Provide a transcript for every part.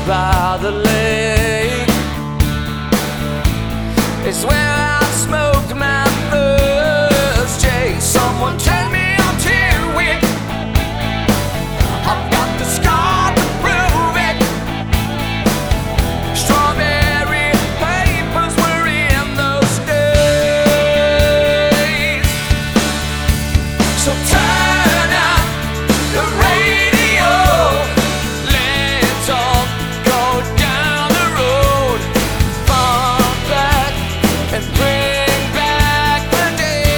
by the lake is where I smoked my first J. Someone tell me I'm too weak. I've got the scar to prove it. Strawberry papers were in those days. So turn up the radio. Let's all go down the road, far back, and bring back the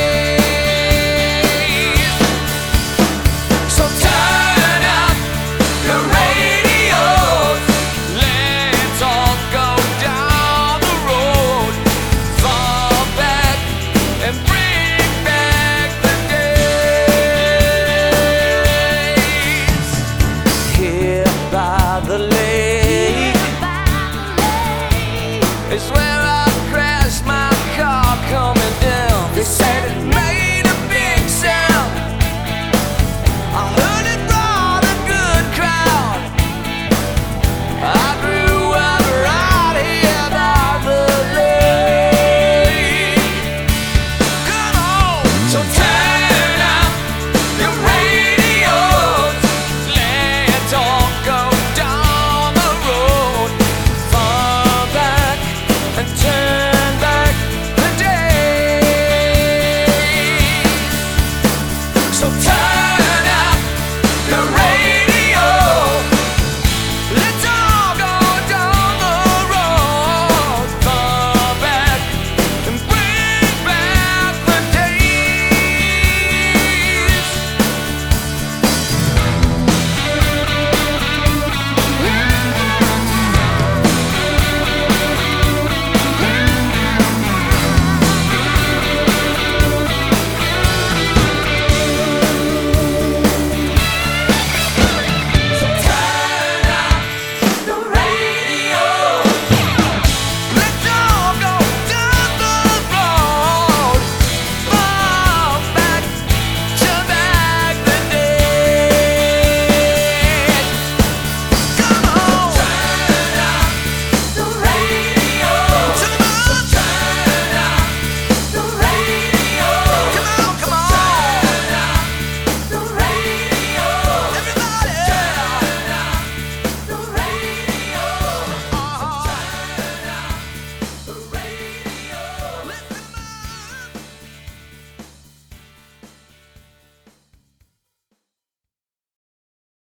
days. So turn up the radio. Let's all go down the road, far back, and bring back the days. Here by the lake